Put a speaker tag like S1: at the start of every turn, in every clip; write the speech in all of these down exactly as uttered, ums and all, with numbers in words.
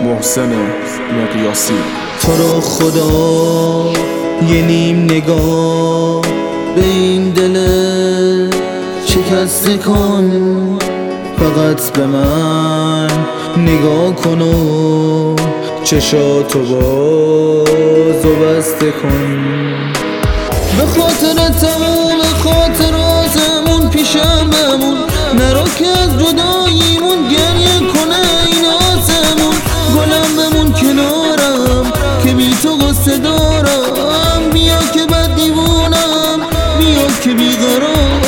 S1: محسن مقیاسی.
S2: تو رو خدا یه نیم نگاه به این دل شکسته کن، فقط به من نگاه کن و چشاتو باز و بسته کن. به خاطر تموم خاطراتمون پیشم بمون، نرو که از جداییمون گریه کنه این آسمون. گلم بمون کنارم که بی تو غصه دارم، بیا که بد دیوونم، بیا که بیقرارم.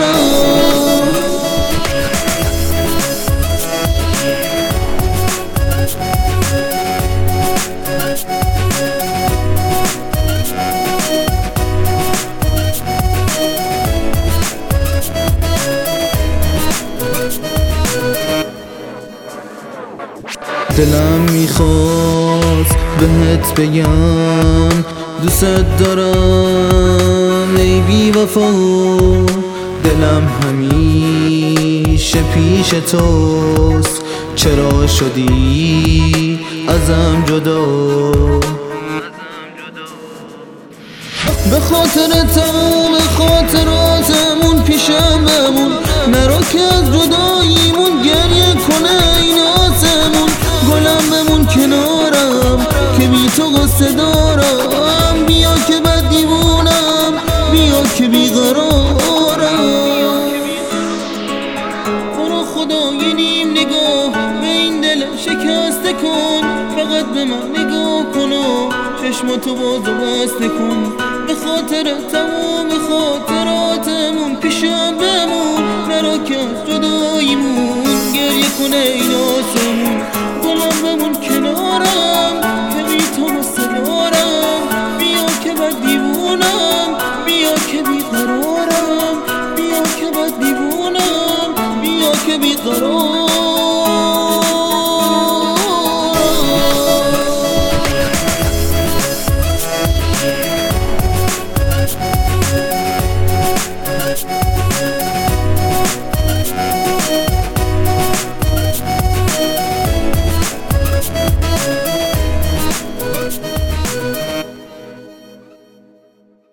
S2: دلم میخواست بهت بگم دوست دارم ای بی وفا، دلم همیشه پیش توست، چرا شدی ازم جدا؟ به خاطر تموم خاطراتمون پیشم بمون، نرو که از جداییمون گریه کنه این آسمون. گلم بمون کنارم که بی تو غصه دارم، بیا که بد دیوونم، بیا که بیقرارم. تو رو خدا یه نیم نگاه به این دل شکسته کن، فقط به من نگاه کن و چشماتو باز و بسته کن. به خاطر تمام خاطراتمون پیشم بمون، نرو که از جداییمون گریه کنه این آسمون. گلم بمون کنارم که بی تو غصه دارم، بیا که بد دیوونم، بیا که بیقرارم، بیا که بد دیوونم، بیا که بیقرارم.